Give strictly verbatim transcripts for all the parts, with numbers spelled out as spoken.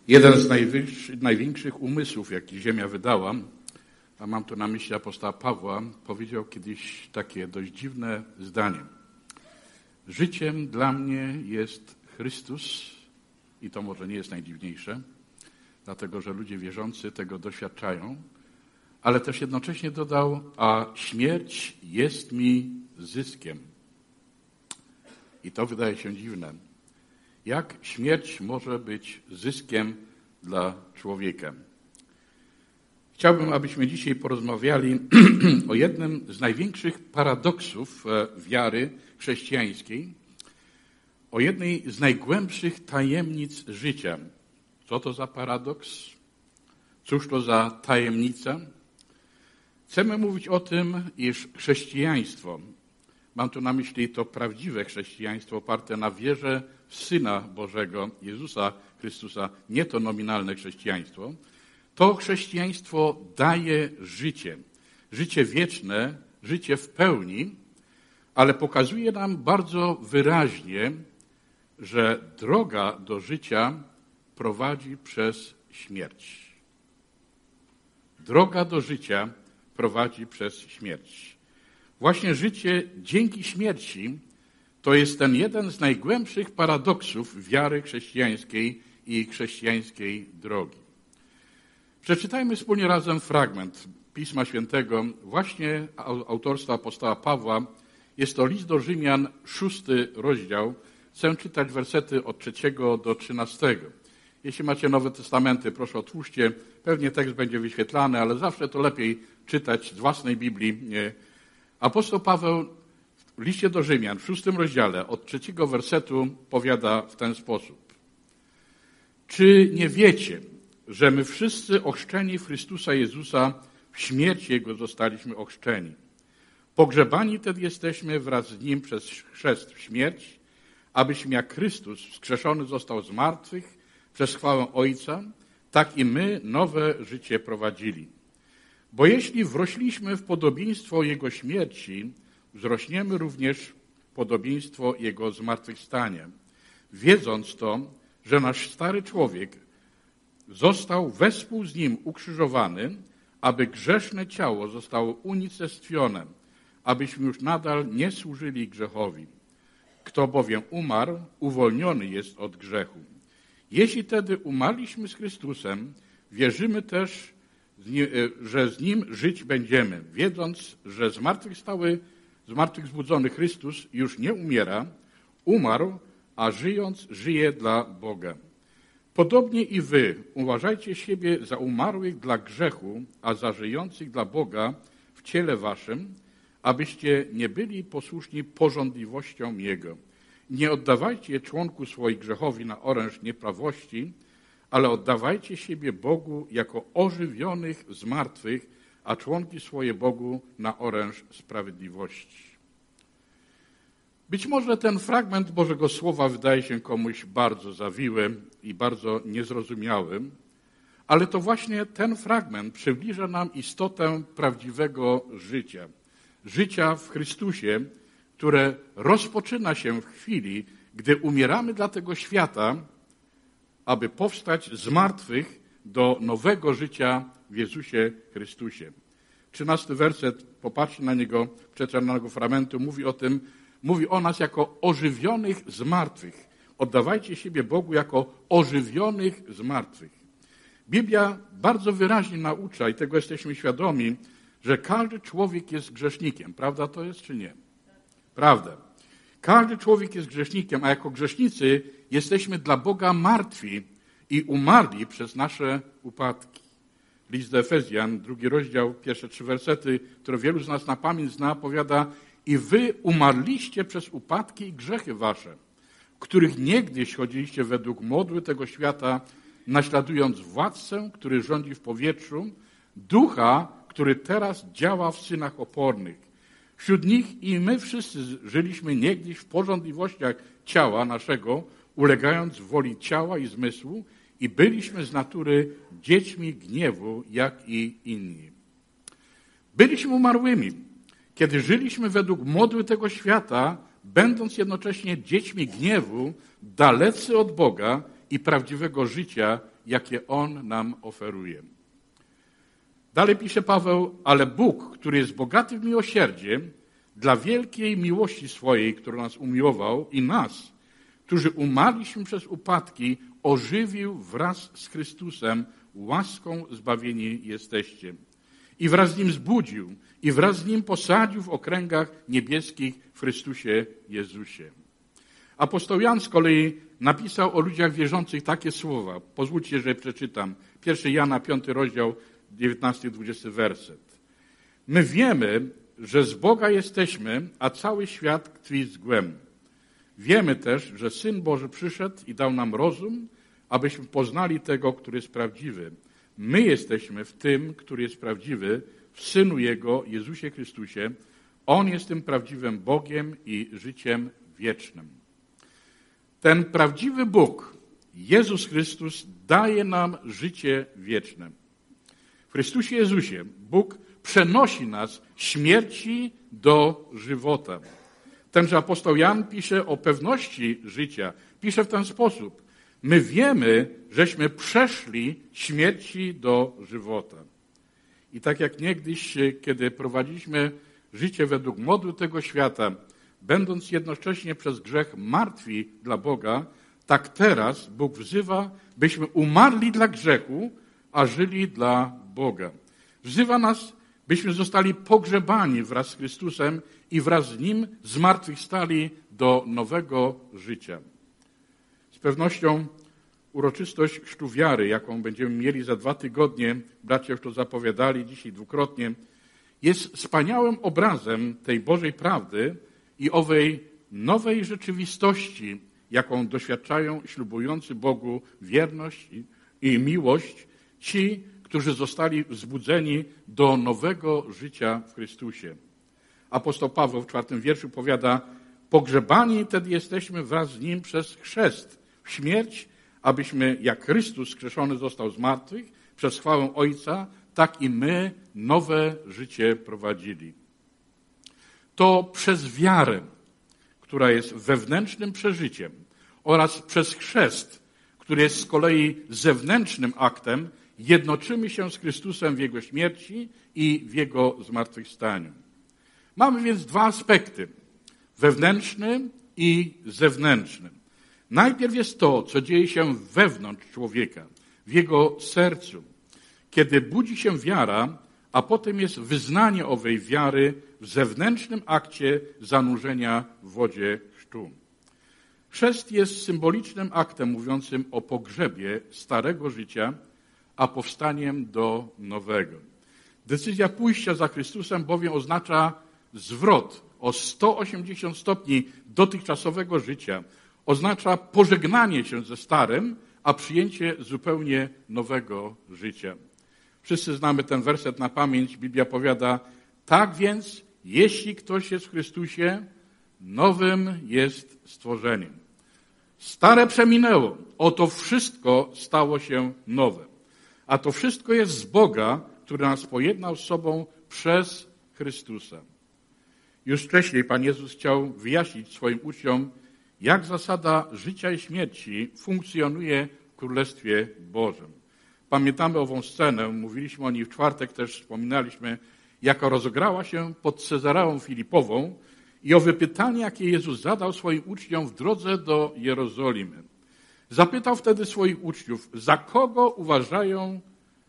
Jeden z największych umysłów, jaki Ziemia wydała, a mam tu na myśli apostoła Pawła, powiedział kiedyś takie dość dziwne zdanie. Życiem dla mnie jest Chrystus i to może nie jest najdziwniejsze, dlatego że ludzie wierzący tego doświadczają, ale też jednocześnie dodał, a śmierć jest mi zyskiem. I to wydaje się dziwne. Jak śmierć może być zyskiem dla człowieka? Chciałbym, abyśmy dzisiaj porozmawiali o jednym z największych paradoksów wiary chrześcijańskiej, o jednej z najgłębszych tajemnic życia. Co to za paradoks? Cóż to za tajemnica? Chcemy mówić o tym, iż chrześcijaństwo, mam tu na myśli to prawdziwe chrześcijaństwo oparte na wierze w Syna Bożego, Jezusa Chrystusa, nie to nominalne chrześcijaństwo, to chrześcijaństwo daje życie, życie wieczne, życie w pełni, ale pokazuje nam bardzo wyraźnie, że droga do życia prowadzi przez śmierć. Droga do życia prowadzi przez śmierć. Właśnie życie dzięki śmierci to jest ten jeden z najgłębszych paradoksów wiary chrześcijańskiej i chrześcijańskiej drogi. Przeczytajmy wspólnie razem fragment Pisma Świętego, właśnie autorstwa apostoła Pawła. Jest to list do Rzymian, szósty rozdział. Chcę czytać wersety od trzeciego do trzynastego. Jeśli macie Nowe Testamenty, proszę otwórzcie. Pewnie tekst będzie wyświetlany, ale zawsze to lepiej czytać z własnej Biblii. Apostoł Paweł w liście do Rzymian, w szóstym rozdziale, od trzeciego wersetu powiada w ten sposób. Czy nie wiecie, że my wszyscy ochrzczeni w Chrystusa Jezusa w śmierć Jego zostaliśmy ochrzczeni? Pogrzebani tedy jesteśmy wraz z Nim przez chrzest w śmierć, abyśmy jak Chrystus wskrzeszony został z martwych przez chwałę Ojca, tak i my nowe życie prowadzili. Bo jeśli wrośliśmy w podobieństwo Jego śmierci, wzrośniemy również w podobieństwo Jego zmartwychwstania, wiedząc to, że nasz stary człowiek został wespół z Nim ukrzyżowany, aby grzeszne ciało zostało unicestwione, abyśmy już nadal nie służyli grzechowi. Kto bowiem umarł, uwolniony jest od grzechu. Jeśli tedy umarliśmy z Chrystusem, wierzymy też, że z Nim żyć będziemy, wiedząc, że zmartwychwstały, zmartwychwzbudzony Chrystus już nie umiera, umarł, a żyjąc żyje dla Boga. Podobnie i wy uważajcie siebie za umarłych dla grzechu, a za żyjących dla Boga w ciele waszym, abyście nie byli posłuszni pożądliwościom Jego. Nie oddawajcie członków swoich grzechowi na oręż nieprawości, ale oddawajcie siebie Bogu jako ożywionych z martwych, a członki swoje Bogu na oręż sprawiedliwości. Być może ten fragment Bożego Słowa wydaje się komuś bardzo zawiły i bardzo niezrozumiały, ale to właśnie ten fragment przybliża nam istotę prawdziwego życia. Życia w Chrystusie, które rozpoczyna się w chwili, gdy umieramy dla tego świata, aby powstać z martwych do nowego życia w Jezusie Chrystusie. Trzynasty werset, popatrzcie na niego, przeczytanego fragmentu, mówi o tym, mówi o nas jako ożywionych z martwych. Oddawajcie siebie Bogu jako ożywionych z martwych. Biblia bardzo wyraźnie naucza, i tego jesteśmy świadomi, że każdy człowiek jest grzesznikiem. Prawda to jest, czy nie? Prawda. Każdy człowiek jest grzesznikiem, a jako grzesznicy jesteśmy dla Boga martwi i umarli przez nasze upadki. List do Efezjan, drugi rozdział, pierwsze trzy wersety, które wielu z nas na pamięć zna, powiada: i wy umarliście przez upadki i grzechy wasze, w których niegdyś chodziliście według modły tego świata, naśladując władcę, który rządzi w powietrzu, ducha, który teraz działa w synach opornych. Wśród nich i my wszyscy żyliśmy niegdyś w pożądliwościach ciała naszego, ulegając woli ciała i zmysłu, i byliśmy z natury dziećmi gniewu, jak i inni. Byliśmy umarłymi, kiedy żyliśmy według modły tego świata, będąc jednocześnie dziećmi gniewu, dalecy od Boga i prawdziwego życia, jakie On nam oferuje. Dalej pisze Paweł, ale Bóg, który jest bogaty w miłosierdzie, dla wielkiej miłości swojej, którą nas umiłował i nas, którzy umarliśmy przez upadki, ożywił wraz z Chrystusem, łaską zbawieni jesteście. I wraz z Nim zbudził, i wraz z Nim posadził w okręgach niebieskich w Chrystusie Jezusie. Apostoł Jan z kolei napisał o ludziach wierzących takie słowa. Pozwólcie, że przeczytam. pierwszy Jana, piąty rozdział, dziewiętnasty dwudziesty werset. My wiemy, że z Boga jesteśmy, a cały świat tkwi z złem. Wiemy też, że Syn Boży przyszedł i dał nam rozum, abyśmy poznali tego, który jest prawdziwy. My jesteśmy w tym, który jest prawdziwy, w Synu Jego, Jezusie Chrystusie. On jest tym prawdziwym Bogiem i życiem wiecznym. Ten prawdziwy Bóg, Jezus Chrystus, daje nam życie wieczne. W Chrystusie Jezusie Bóg przenosi nas z śmierci do żywota. Tenże apostoł Jan pisze o pewności życia. Pisze w ten sposób. My wiemy, żeśmy przeszli śmierci do żywota. I tak jak niegdyś, kiedy prowadziliśmy życie według moduł tego świata, będąc jednocześnie przez grzech martwi dla Boga, tak teraz Bóg wzywa, byśmy umarli dla grzechu, a żyli dla Boga. Wzywa nas, byśmy zostali pogrzebani wraz z Chrystusem i wraz z Nim zmartwychwstali do nowego życia. Z pewnością uroczystość chrztu wiary, jaką będziemy mieli za dwa tygodnie, bracia już to zapowiadali dzisiaj dwukrotnie, jest wspaniałym obrazem tej Bożej prawdy i owej nowej rzeczywistości, jaką doświadczają ślubujący Bogu wierność i miłość ci, którzy zostali wzbudzeni do nowego życia w Chrystusie. Apostoł Paweł w czwartym wierszu powiada, pogrzebani tedy jesteśmy wraz z Nim przez chrzest w śmierć, abyśmy jak Chrystus skrzeszony został z martwych przez chwałę Ojca, tak i my nowe życie prowadzili. To przez wiarę, która jest wewnętrznym przeżyciem oraz przez chrzest, który jest z kolei zewnętrznym aktem, jednoczymy się z Chrystusem w Jego śmierci i w Jego zmartwychwstaniu. Mamy więc dwa aspekty, wewnętrzny i zewnętrzny. Najpierw jest to, co dzieje się wewnątrz człowieka, w jego sercu, kiedy budzi się wiara, a potem jest wyznanie owej wiary w zewnętrznym akcie zanurzenia w wodzie chrztu. Chrzest jest symbolicznym aktem mówiącym o pogrzebie starego życia, a powstaniem do nowego. Decyzja pójścia za Chrystusem bowiem oznacza zwrot o sto osiemdziesiąt stopni dotychczasowego życia. Oznacza pożegnanie się ze starym, a przyjęcie zupełnie nowego życia. Wszyscy znamy ten werset na pamięć. Biblia powiada, tak więc, jeśli ktoś jest w Chrystusie, nowym jest stworzeniem. Stare przeminęło, oto wszystko stało się nowe. A to wszystko jest z Boga, który nas pojednał z sobą przez Chrystusa. Już wcześniej Pan Jezus chciał wyjaśnić swoim uczniom, jak zasada życia i śmierci funkcjonuje w Królestwie Bożym. Pamiętamy ową scenę, mówiliśmy o niej w czwartek, też wspominaliśmy, jaka rozegrała się pod Cezareą Filipową i owe pytanie, jakie Jezus zadał swoim uczniom w drodze do Jerozolimy. Zapytał wtedy swoich uczniów, za kogo uważają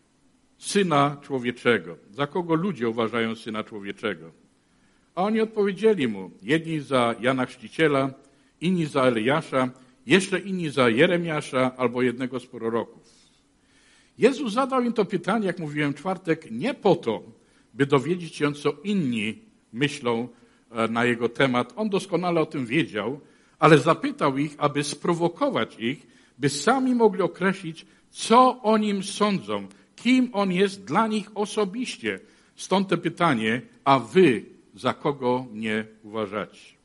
Syna Człowieczego? Za kogo ludzie uważają Syna Człowieczego? A oni odpowiedzieli mu, jedni za Jana Chrzciciela, inni za Eliasza, jeszcze inni za Jeremiasza albo jednego z proroków. Jezus zadał im to pytanie, jak mówiłem w czwartek, nie po to, by dowiedzieć się, co inni myślą na jego temat. On doskonale o tym wiedział, ale zapytał ich, aby sprowokować ich, by sami mogli określić, co o nim sądzą, kim on jest dla nich osobiście. Stąd to pytanie, a wy za kogo mnie uważacie?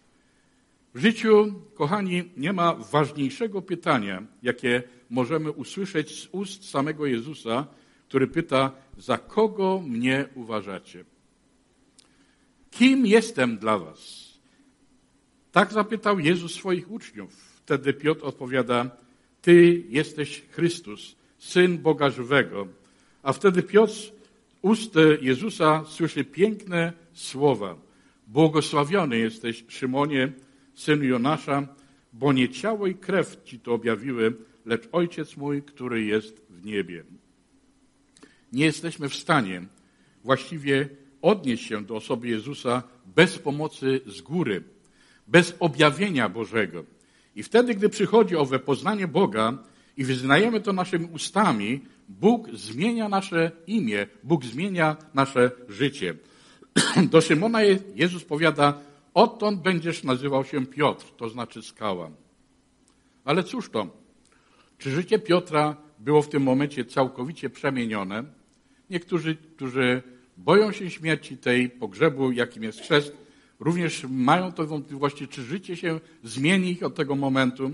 W życiu, kochani, nie ma ważniejszego pytania, jakie możemy usłyszeć z ust samego Jezusa, który pyta, za kogo mnie uważacie? Kim jestem dla was? Tak zapytał Jezus swoich uczniów. Wtedy Piotr odpowiada, Ty jesteś Chrystus, Syn Boga żywego. A wtedy Piotr z ust Jezusa słyszy piękne słowa. Błogosławiony jesteś, Szymonie, synu Jonasza, bo nie ciało i krew ci to objawiły, lecz Ojciec mój, który jest w niebie. Nie jesteśmy w stanie właściwie odnieść się do osoby Jezusa bez pomocy z góry, bez objawienia Bożego. I wtedy, gdy przychodzi owe poznanie Boga i wyznajemy to naszymi ustami, Bóg zmienia nasze imię, Bóg zmienia nasze życie. Do Szymona Jezus powiada, odtąd będziesz nazywał się Piotr, to znaczy skała. Ale cóż to? Czy życie Piotra było w tym momencie całkowicie przemienione? Niektórzy, którzy boją się śmierci tej, pogrzebu, jakim jest chrzest, również mają to wątpliwości, czy życie się zmieni od tego momentu.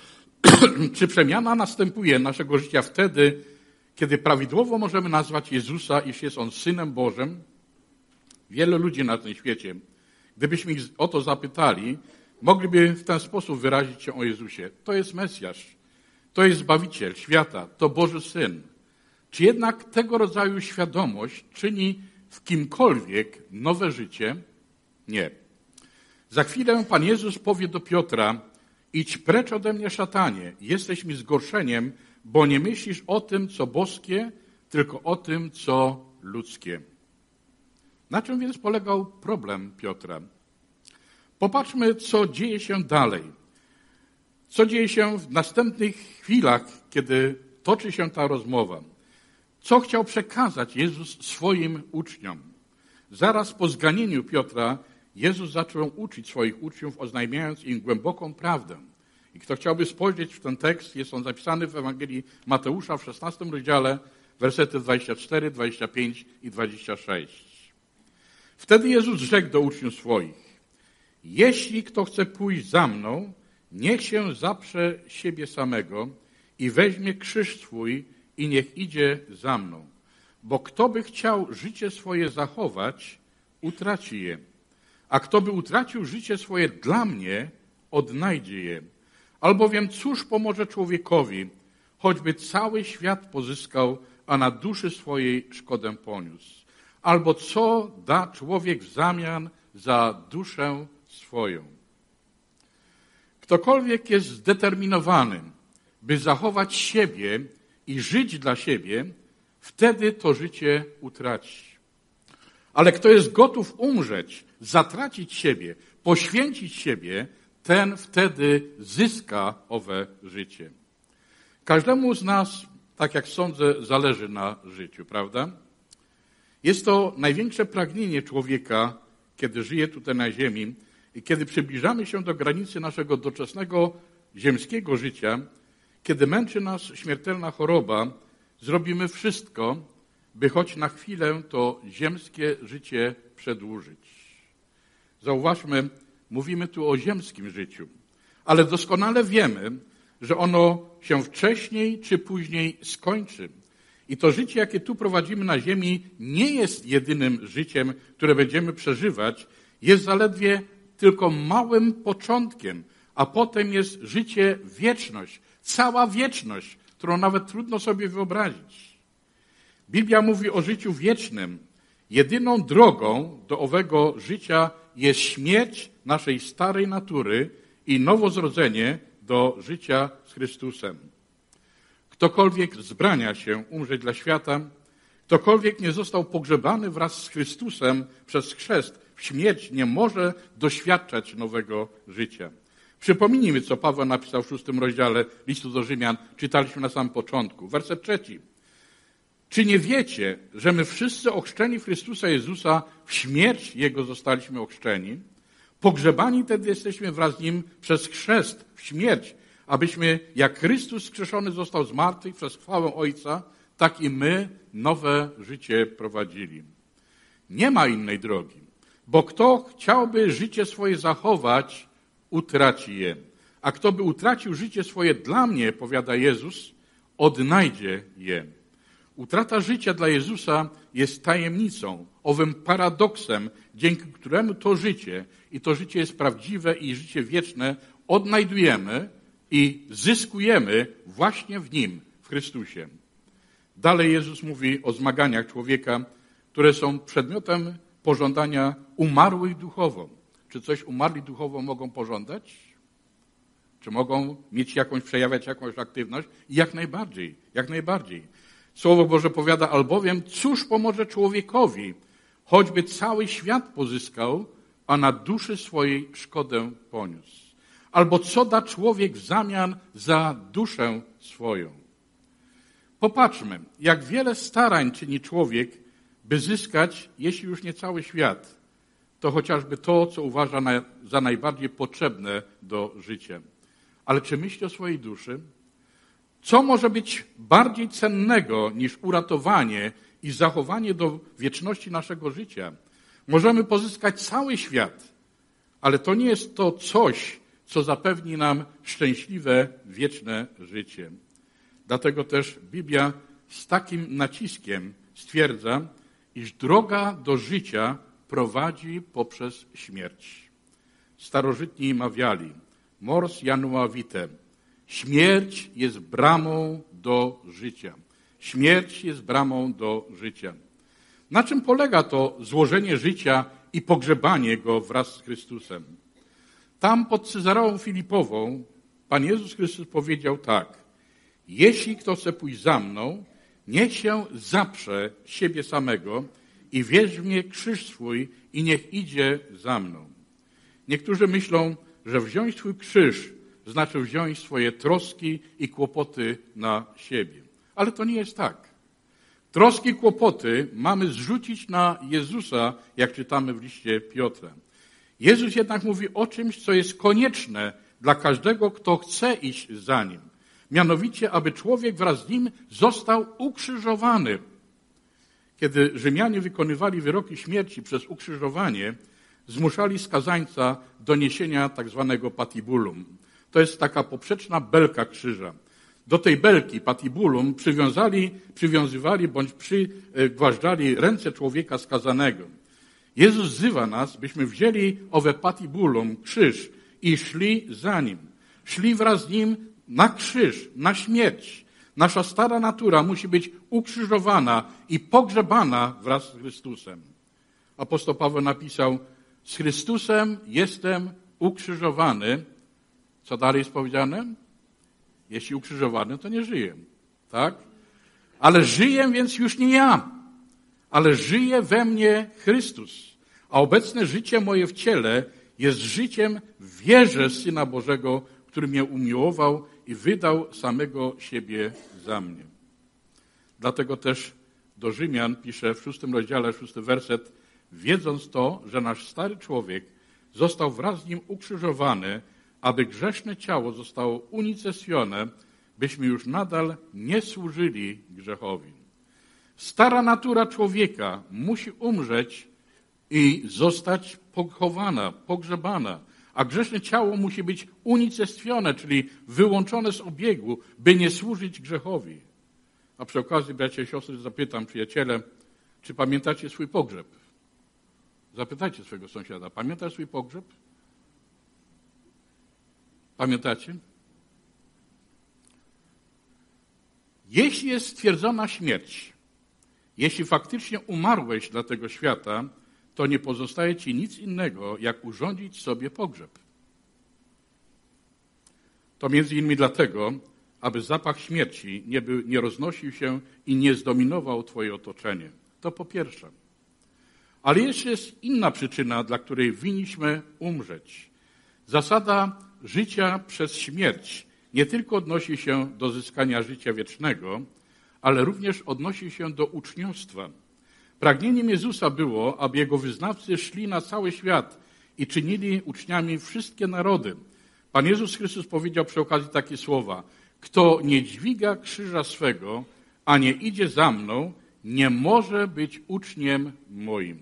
Czy przemiana następuje naszego życia wtedy, kiedy prawidłowo możemy nazwać Jezusa, iż jest On Synem Bożym? Wielu ludzi na tym świecie, gdybyśmy ich o to zapytali, mogliby w ten sposób wyrazić się o Jezusie. To jest Mesjasz, to jest Zbawiciel świata, to Boży Syn. Czy jednak tego rodzaju świadomość czyni w kimkolwiek nowe życie? Nie. Za chwilę Pan Jezus powie do Piotra, idź precz ode mnie, szatanie, jesteś mi zgorszeniem, bo nie myślisz o tym, co boskie, tylko o tym, co ludzkie. Na czym więc polegał problem Piotra? Popatrzmy, co dzieje się dalej. Co dzieje się w następnych chwilach, kiedy toczy się ta rozmowa. Co chciał przekazać Jezus swoim uczniom? Zaraz po zganieniu Piotra Jezus zaczął uczyć swoich uczniów, oznajmiając im głęboką prawdę. I kto chciałby spojrzeć w ten tekst, jest on zapisany w Ewangelii Mateusza w szesnastym rozdziale, wersety dwadzieścia cztery, dwadzieścia pięć i dwadzieścia sześć. Wtedy Jezus rzekł do uczniów swoich, jeśli kto chce pójść za mną, niech się zaprze siebie samego i weźmie krzyż swój i niech idzie za mną. Bo kto by chciał życie swoje zachować, utraci je. A kto by utracił życie swoje dla mnie, odnajdzie je. Albowiem cóż pomoże człowiekowi, choćby cały świat pozyskał, a na duszy swojej szkodę poniósł? Albo co da człowiek w zamian za duszę swoją? Ktokolwiek jest zdeterminowany, by zachować siebie i żyć dla siebie, wtedy to życie utraci. Ale kto jest gotów umrzeć, zatracić siebie, poświęcić siebie, ten wtedy zyska owe życie. Każdemu z nas, tak jak sądzę, zależy na życiu, prawda? Jest to największe pragnienie człowieka, kiedy żyje tutaj na ziemi i kiedy przybliżamy się do granicy naszego doczesnego ziemskiego życia, kiedy męczy nas śmiertelna choroba, zrobimy wszystko, by choć na chwilę to ziemskie życie przedłużyć. Zauważmy, mówimy tu o ziemskim życiu, ale doskonale wiemy, że ono się wcześniej czy później skończy. I to życie, jakie tu prowadzimy na ziemi, nie jest jedynym życiem, które będziemy przeżywać, jest zaledwie tylko małym początkiem, a potem jest życie wieczność, cała wieczność, którą nawet trudno sobie wyobrazić. Biblia mówi o życiu wiecznym. Jedyną drogą do owego życia jest śmierć naszej starej natury i nowozrodzenie do życia z Chrystusem. Ktokolwiek zbrania się umrzeć dla świata, ktokolwiek nie został pogrzebany wraz z Chrystusem przez chrzest w śmierć, nie może doświadczać nowego życia. Przypomnijmy, co Paweł napisał w szóstym rozdziale listu do Rzymian, czytaliśmy na samym początku. Werset trzeci. Czy nie wiecie, że my wszyscy ochrzczeni w Chrystusa Jezusa w śmierć Jego zostaliśmy ochrzczeni? Pogrzebani tedy jesteśmy wraz z Nim przez chrzest w śmierć, abyśmy, jak Chrystus skrzeszony został z martwych przez chwałę Ojca, tak i my nowe życie prowadzili. Nie ma innej drogi, bo kto chciałby życie swoje zachować, utraci je. A kto by utracił życie swoje dla mnie, powiada Jezus, odnajdzie je. Utrata życia dla Jezusa jest tajemnicą, owym paradoksem, dzięki któremu to życie, i to życie jest prawdziwe i życie wieczne, odnajdujemy i zyskujemy właśnie w Nim, w Chrystusie. Dalej Jezus mówi o zmaganiach człowieka, które są przedmiotem pożądania umarłych duchowo. Czy coś umarli duchowo mogą pożądać? Czy mogą mieć jakąś, przejawiać jakąś aktywność? Jak najbardziej, jak najbardziej. Słowo Boże powiada, albowiem cóż pomoże człowiekowi, choćby cały świat pozyskał, a na duszy swojej szkodę poniósł. Albo co da człowiek w zamian za duszę swoją. Popatrzmy, jak wiele starań czyni człowiek, by zyskać, jeśli już nie cały świat, to chociażby to, co uważa za najbardziej potrzebne do życia. Ale czy myśli o swojej duszy? Co może być bardziej cennego niż uratowanie i zachowanie do wieczności naszego życia? Możemy pozyskać cały świat, ale to nie jest to coś, co zapewni nam szczęśliwe, wieczne życie. Dlatego też Biblia z takim naciskiem stwierdza, iż droga do życia prowadzi poprzez śmierć. Starożytni mawiali, mors janua vitae, śmierć jest bramą do życia. Śmierć jest bramą do życia. Na czym polega to złożenie życia i pogrzebanie go wraz z Chrystusem? Tam pod Cezareą Filipową Pan Jezus Chrystus powiedział tak: jeśli kto chce pójść za mną, niech się zaprze siebie samego i weźmie krzyż swój i niech idzie za mną. Niektórzy myślą, że wziąć swój krzyż znaczy wziąć swoje troski i kłopoty na siebie. Ale to nie jest tak. Troski i kłopoty mamy zrzucić na Jezusa, jak czytamy w liście Piotra. Jezus jednak mówi o czymś, co jest konieczne dla każdego, kto chce iść za Nim. Mianowicie, aby człowiek wraz z Nim został ukrzyżowany. Kiedy Rzymianie wykonywali wyroki śmierci przez ukrzyżowanie, zmuszali skazańca do niesienia tak zwanego patibulum. To jest taka poprzeczna belka krzyża. Do tej belki, patibulum, przywiązali, przywiązywali bądź przygłażdżali ręce człowieka skazanego. Jezus wzywa nas, byśmy wzięli owe patibulum, krzyż i szli za Nim. Szli wraz z Nim na krzyż, na śmierć. Nasza stara natura musi być ukrzyżowana i pogrzebana wraz z Chrystusem. Apostoł Paweł napisał, z Chrystusem jestem ukrzyżowany. Co dalej jest powiedziane? Jeśli ukrzyżowany, to nie żyję. Tak? Ale żyję więc już nie ja, ale żyje we mnie Chrystus. A obecne życie moje w ciele jest życiem w wierze Syna Bożego, który mnie umiłował i wydał samego siebie za mnie. Dlatego też do Rzymian pisze w szóstym rozdziale, szósty werset, wiedząc to, że nasz stary człowiek został wraz z nim ukrzyżowany, aby grzeszne ciało zostało unicestwione, byśmy już nadal nie służyli grzechowi. Stara natura człowieka musi umrzeć i zostać pochowana, pogrzebana, a grzeszne ciało musi być unicestwione, czyli wyłączone z obiegu, by nie służyć grzechowi. A przy okazji, bracia i siostry, zapytam, przyjaciele, czy pamiętacie swój pogrzeb? Zapytajcie swojego sąsiada, pamiętasz swój pogrzeb? Pamiętacie? Jeśli jest stwierdzona śmierć, jeśli faktycznie umarłeś dla tego świata, to nie pozostaje ci nic innego, jak urządzić sobie pogrzeb. To między innymi dlatego, aby zapach śmierci nie, był, nie roznosił się i nie zdominował twoje otoczenie. To po pierwsze. Ale jeszcze jest inna przyczyna, dla której winniśmy umrzeć. Zasada życia przez śmierć nie tylko odnosi się do zyskania życia wiecznego, ale również odnosi się do uczniostwa. Pragnieniem Jezusa było, aby Jego wyznawcy szli na cały świat i czynili uczniami wszystkie narody. Pan Jezus Chrystus powiedział przy okazji takie słowa: kto nie dźwiga krzyża swego, a nie idzie za mną, nie może być uczniem moim.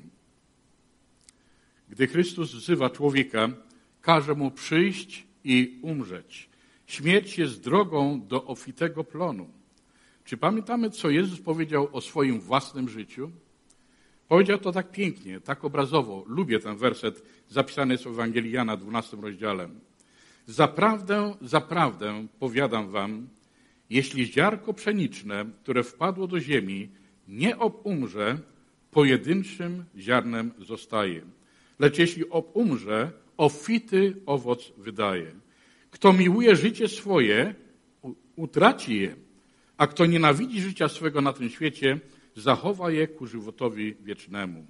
Gdy Chrystus wzywa człowieka, każe mu przyjść i umrzeć. Śmierć jest drogą do obfitego plonu. Czy pamiętamy, co Jezus powiedział o swoim własnym życiu? Powiedział to tak pięknie, tak obrazowo. Lubię ten werset, zapisany jest w Ewangelii Jana, dwunastym rozdziale. Zaprawdę, zaprawdę, powiadam wam, Jeśli ziarnko pszeniczne, które wpadło do ziemi, nie obumrze, pojedynczym ziarnem zostaje. Lecz jeśli obumrze, obfity owoc wydaje. Kto miłuje życie swoje, utraci je, a kto nienawidzi życia swego na tym świecie, zachowa je ku żywotowi wiecznemu.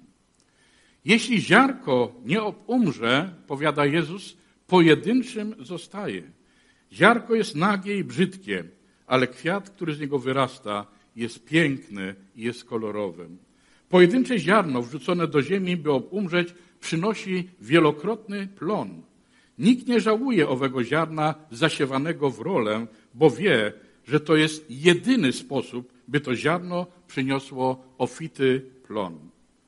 Jeśli ziarnko nie obumrze, powiada Jezus, pojedynczym zostaje. Ziarnko jest nagie i brzydkie, ale kwiat, który z niego wyrasta, jest piękny i jest kolorowy. Pojedyncze ziarno wrzucone do ziemi, by obumrzeć, przynosi wielokrotny plon. Nikt nie żałuje owego ziarna zasiewanego w rolę, bo wie, że to jest jedyny sposób, by to ziarno przyniosło obfity plon.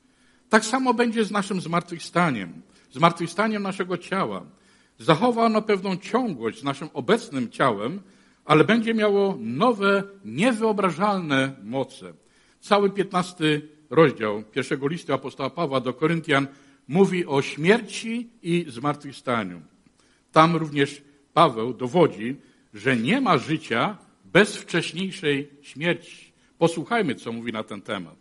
Tak samo będzie z naszym zmartwychwstaniem, zmartwychwstaniem naszego ciała. Zachowa ono pewną ciągłość z naszym obecnym ciałem, ale będzie miało nowe, niewyobrażalne moce. Cały piętnasty rozdział pierwszego listu apostoła Pawła do Koryntian mówi o śmierci i zmartwychwstaniu. Tam również Paweł dowodzi, że nie ma życia bez wcześniejszej śmierci. Posłuchajmy, co mówi na ten temat.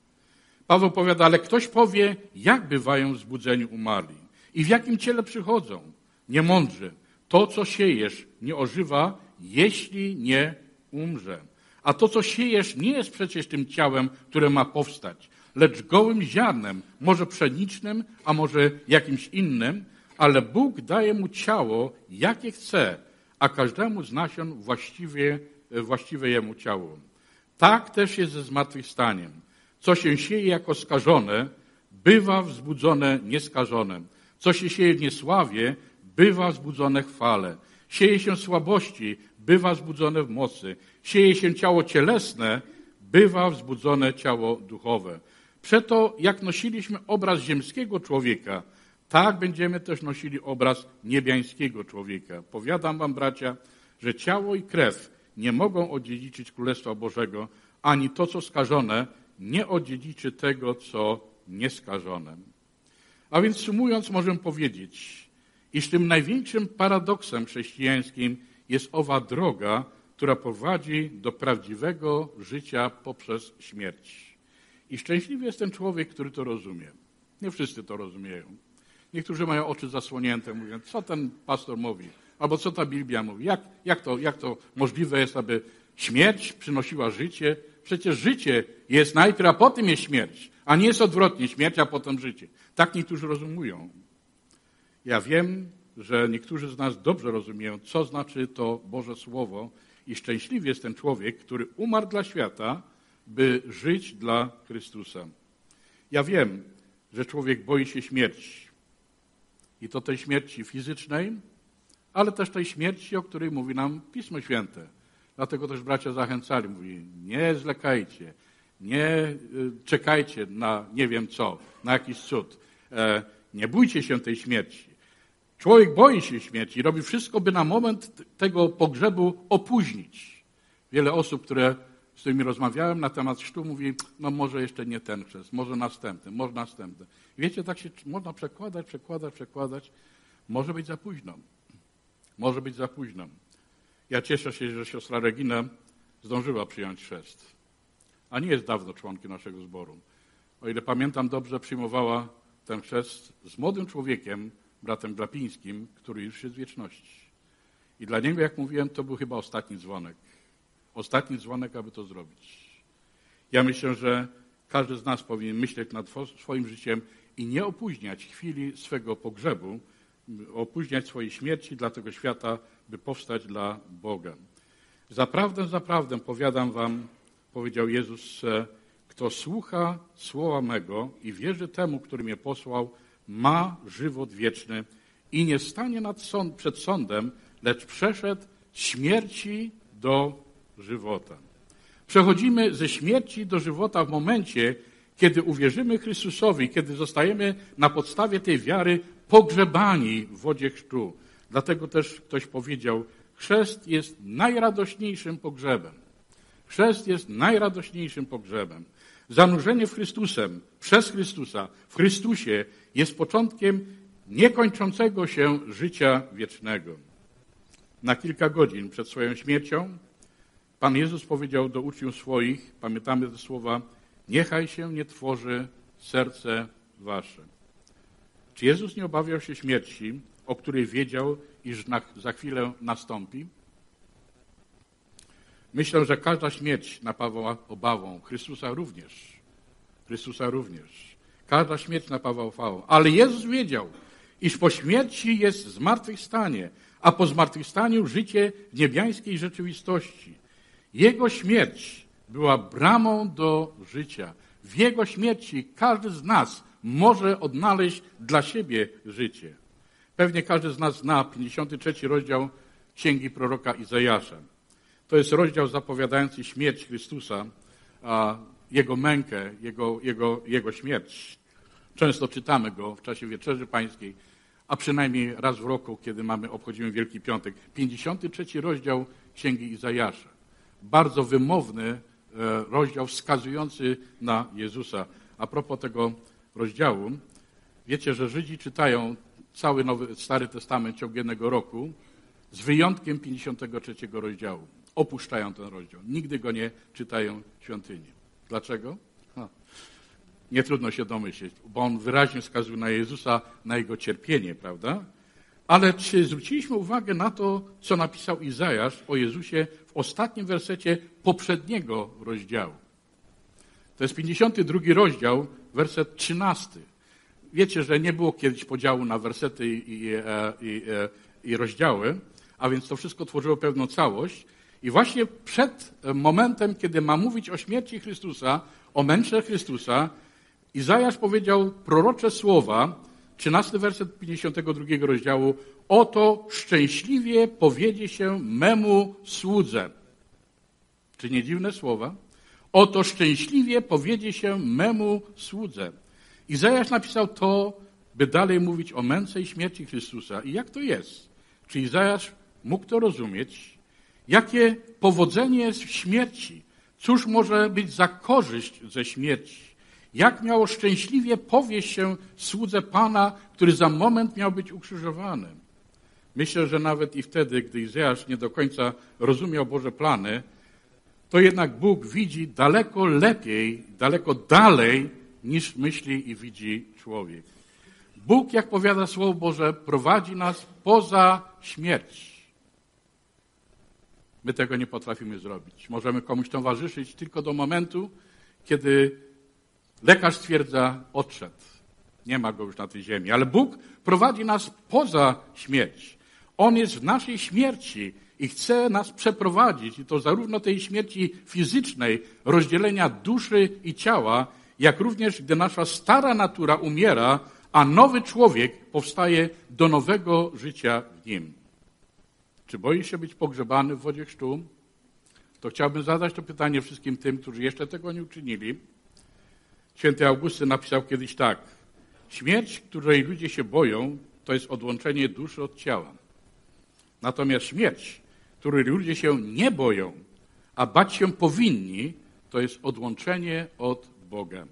Paweł powiada, ale ktoś powie, jak bywają zbudzeni umarli i w jakim ciele przychodzą. Niemądrze. To, co siejesz, nie ożywa, jeśli nie umrze. A to, co siejesz, nie jest przecież tym ciałem, które ma powstać, lecz gołym ziarnem, może pszenicznym, a może jakimś innym, ale Bóg daje mu ciało, jakie chce, a każdemu z nasion właściwie, właściwe jemu ciało. Tak też jest ze zmartwychwstaniem. Co się sieje jako skażone, bywa wzbudzone nieskażone. Co się sieje w niesławie, bywa wzbudzone w chwale. Sieje się słabości, bywa wzbudzone w mocy. Sieje się ciało cielesne, bywa wzbudzone ciało duchowe. Przeto jak nosiliśmy obraz ziemskiego człowieka, tak będziemy też nosili obraz niebiańskiego człowieka. Powiadam wam, bracia, że ciało i krew nie mogą odziedziczyć Królestwa Bożego, ani to, co skażone, nie odziedziczy tego, co nieskażone. A więc sumując, możemy powiedzieć, iż tym największym paradoksem chrześcijańskim jest owa droga, która prowadzi do prawdziwego życia poprzez śmierć. I szczęśliwy jest ten człowiek, który to rozumie. Nie wszyscy to rozumieją. Niektórzy mają oczy zasłonięte, mówią, co ten pastor mówi, albo co ta Biblia mówi. Jak, jak, to, jak to możliwe jest, aby śmierć przynosiła życie? Przecież życie jest najpierw, a potem jest śmierć, a nie jest odwrotnie, śmierć, a potem życie. Tak niektórzy rozumują. Ja wiem, że niektórzy z nas dobrze rozumieją, co znaczy to Boże Słowo i szczęśliwy jest ten człowiek, który umarł dla świata, by żyć dla Chrystusa. Ja wiem, że człowiek boi się śmierci. I to tej śmierci fizycznej, ale też tej śmierci, o której mówi nam Pismo Święte. Dlatego też bracia zachęcali, mówi, nie zlekajcie, nie czekajcie na nie wiem co, na jakiś cud. Nie bójcie się tej śmierci. Człowiek boi się śmierci i robi wszystko, by na moment tego pogrzebu opóźnić. Wiele osób, które, z którymi rozmawiałem na temat chrztu, mówi, no może jeszcze nie ten chrzest, może następny, może następny. I wiecie, tak się można przekładać, przekładać, przekładać. Może być za późno. Może być za późno. Ja cieszę się, że siostra Regina zdążyła przyjąć chrzest. A nie jest dawno członkiem naszego zboru. O ile pamiętam dobrze, przyjmowała ten chrzest z młodym człowiekiem, bratem Glapińskim, który już jest w wieczności. I dla niego, jak mówiłem, to był chyba ostatni dzwonek. Ostatni dzwonek, aby to zrobić. Ja myślę, że każdy z nas powinien myśleć nad swoim życiem i nie opóźniać chwili swego pogrzebu, opóźniać swojej śmierci dla tego świata, by powstać dla Boga. Zaprawdę, zaprawdę powiadam wam, powiedział Jezus, kto słucha słowa mego i wierzy temu, który mnie posłał, ma żywot wieczny i nie stanie nad sąd, przed sądem, lecz przeszedł z śmierci do żywota. Przechodzimy ze śmierci do żywota w momencie, kiedy uwierzymy Chrystusowi, kiedy zostajemy na podstawie tej wiary pogrzebani w wodzie chrztu. Dlatego też ktoś powiedział, chrzest jest najradośniejszym pogrzebem. Chrzest jest najradośniejszym pogrzebem. Zanurzenie w Chrystusem, przez Chrystusa, w Chrystusie jest początkiem niekończącego się życia wiecznego. Na kilka godzin przed swoją śmiercią Pan Jezus powiedział do uczniów swoich, pamiętamy te słowa, niechaj się nie tworzy serce wasze. Czy Jezus nie obawiał się śmierci, o której wiedział, iż na, za chwilę nastąpi? Myślę, że każda śmierć napawa obawą. Chrystusa również. Chrystusa również. Każda śmierć napawa obawą. Ale Jezus wiedział, iż po śmierci jest zmartwychwstanie, a po zmartwychwstaniu życie w niebiańskiej rzeczywistości. Jego śmierć była bramą do życia. W Jego śmierci każdy z nas może odnaleźć dla siebie życie. Pewnie każdy z nas zna pięćdziesiąty trzeci rozdział Księgi proroka Izajasza. To jest rozdział zapowiadający śmierć Chrystusa, a Jego mękę, Jego, Jego, Jego śmierć. Często czytamy go w czasie Wieczerzy Pańskiej, a przynajmniej raz w roku, kiedy mamy, obchodzimy Wielki Piątek. pięćdziesiąty trzeci rozdział Księgi Izajasza. Bardzo wymowny rozdział wskazujący na Jezusa. A propos tego rozdziału, wiecie, że Żydzi czytają cały Nowy, Stary Testament w ciągu jednego roku, z wyjątkiem pięćdziesiątego trzeciego rozdziału. Opuszczają ten rozdział. Nigdy go nie czytają w świątyni. Dlaczego? No, nie trudno się domyśleć, bo on wyraźnie wskazuje na Jezusa, na Jego cierpienie, prawda? Ale czy zwróciliśmy uwagę na to, co napisał Izajasz o Jezusie w ostatnim wersecie poprzedniego rozdziału? To jest pięćdziesiąty drugi rozdział, werset trzynasty. Wiecie, że nie było kiedyś podziału na wersety i, i, i, i rozdziały, a więc to wszystko tworzyło pewną całość. I właśnie przed momentem, kiedy ma mówić o śmierci Chrystusa, o męce Chrystusa, Izajasz powiedział prorocze słowa, trzynasty werset pięćdziesiątego drugiego rozdziału, oto szczęśliwie powiedzie się memu słudze. Czy nie dziwne słowa? Oto szczęśliwie powiedzie się memu słudze. Izajasz napisał to, by dalej mówić o męce i śmierci Chrystusa. I jak to jest? Czy Izajasz mógł to rozumieć? Jakie powodzenie jest w śmierci? Cóż może być za korzyść ze śmierci? Jak miało szczęśliwie powieść się słudze Pana, który za moment miał być ukrzyżowany? Myślę, że nawet i wtedy, gdy Izajasz nie do końca rozumiał Boże plany, to jednak Bóg widzi daleko lepiej, daleko dalej, niż myśli i widzi człowiek. Bóg, jak powiada Słowo Boże, prowadzi nas poza śmierć. My tego nie potrafimy zrobić. Możemy komuś towarzyszyć tylko do momentu, kiedy lekarz stwierdza, odszedł. Nie ma go już na tej ziemi. Ale Bóg prowadzi nas poza śmierć. On jest w naszej śmierci i chce nas przeprowadzić. I to zarówno tej śmierci fizycznej, rozdzielenia duszy i ciała, jak również gdy nasza stara natura umiera, a nowy człowiek powstaje do nowego życia w nim. Czy boisz się być pogrzebany w wodzie chrztu? To chciałbym zadać to pytanie wszystkim tym, którzy jeszcze tego nie uczynili. Święty Augustyn napisał kiedyś tak. Śmierć, której ludzie się boją, to jest odłączenie duszy od ciała. Natomiast śmierć, której ludzie się nie boją, a bać się powinni, to jest odłączenie od Boga.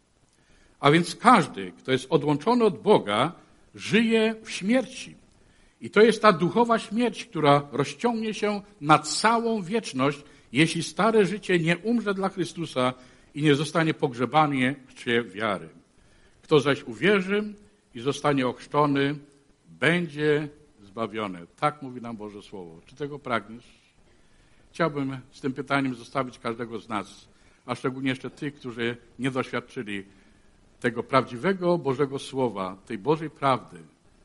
A więc każdy, kto jest odłączony od Boga, żyje w śmierci. I to jest ta duchowa śmierć, która rozciągnie się na całą wieczność, jeśli stare życie nie umrze dla Chrystusa i nie zostanie pogrzebany w chrzcie wiary. Kto zaś uwierzy i zostanie ochrzczony, będzie zbawiony. Tak mówi nam Boże Słowo. Czy tego pragniesz? Chciałbym z tym pytaniem zostawić każdego z nas, a szczególnie jeszcze tych, którzy nie doświadczyli tego prawdziwego Bożego Słowa, tej Bożej prawdy.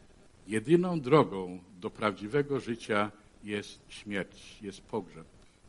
Jedyną drogą do prawdziwego życia jest śmierć, jest pogrzeb.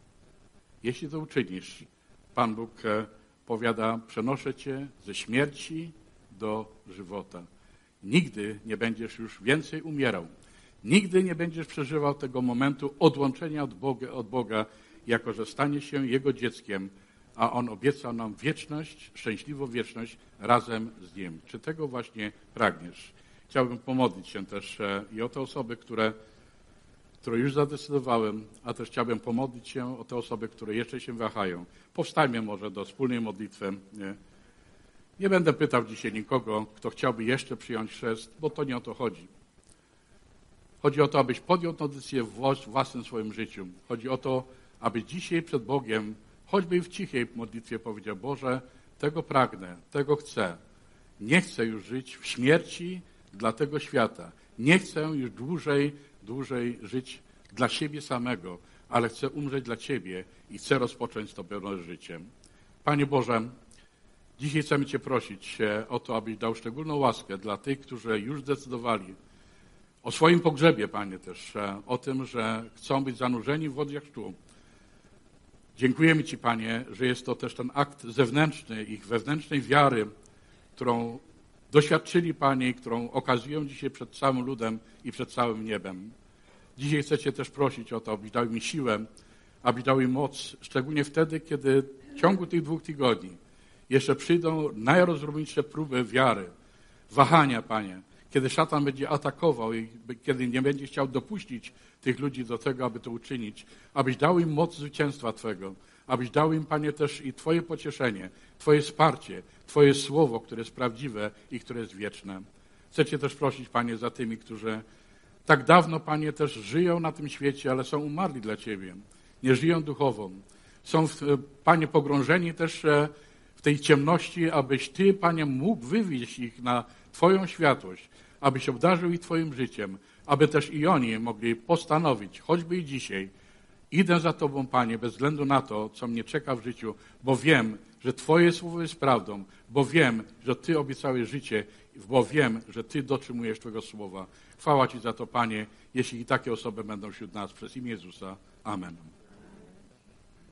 Jeśli to uczynisz, Pan Bóg powiada, przenoszę cię ze śmierci do żywota. Nigdy nie będziesz już więcej umierał. Nigdy nie będziesz przeżywał tego momentu odłączenia od Boga, od Boga, jako że stanie się Jego dzieckiem, a On obiecał nam wieczność, szczęśliwą wieczność razem z Nim. Czy tego właśnie pragniesz? Chciałbym pomodlić się też i o te osoby, które, które już zadecydowałem, a też chciałbym pomodlić się o te osoby, które jeszcze się wahają. Powstajmy może do wspólnej modlitwy. Nie, nie będę pytał dzisiaj nikogo, kto chciałby jeszcze przyjąć chrzest, bo to nie o to chodzi. Chodzi o to, abyś podjął tę decyzję w własnym swoim życiu. Chodzi o to, aby dzisiaj przed Bogiem, choćby i w cichej modlitwie powiedział: Boże, tego pragnę, tego chcę. Nie chcę już żyć w śmierci dla tego świata. Nie chcę już dłużej, dłużej żyć dla siebie samego, ale chcę umrzeć dla Ciebie i chcę rozpocząć to pełne życie. Panie Boże, dzisiaj chcemy Cię prosić o to, abyś dał szczególną łaskę dla tych, którzy już zdecydowali o swoim pogrzebie, Panie, też o tym, że chcą być zanurzeni w wodzie chrztu. Dziękujemy Ci, Panie, że jest to też ten akt zewnętrzny, ich wewnętrznej wiary, którą doświadczyli, Panie, i którą okazują dzisiaj przed całym ludem i przed całym niebem. Dzisiaj chcę Cię też prosić o to, abyś dał mi siłę, abyś dał mi moc, szczególnie wtedy, kiedy w ciągu tych dwóch tygodni jeszcze przyjdą najrozróżniejsze próby wiary, wahania, Panie, kiedy szatan będzie atakował i kiedy nie będzie chciał dopuścić tych ludzi do tego, aby to uczynić, abyś dał im moc zwycięstwa Twego, abyś dał im, Panie, też i Twoje pocieszenie, Twoje wsparcie, Twoje słowo, które jest prawdziwe i które jest wieczne. Chcę Cię też prosić, Panie, za tymi, którzy tak dawno, Panie, też żyją na tym świecie, ale są umarli dla Ciebie, nie żyją duchowo. Są, Panie, pogrążeni też w tej ciemności, abyś Ty, Panie, mógł wywieźć ich na Twoją światłość, abyś obdarzył ich Twoim życiem, aby też i oni mogli postanowić, choćby i dzisiaj, idę za Tobą, Panie, bez względu na to, co mnie czeka w życiu, bo wiem, że Twoje słowo jest prawdą, bo wiem, że Ty obiecałeś życie, bo wiem, że Ty dotrzymujesz Twojego słowa. Chwała Ci za to, Panie, jeśli i takie osoby będą wśród nas przez imię Jezusa. Amen.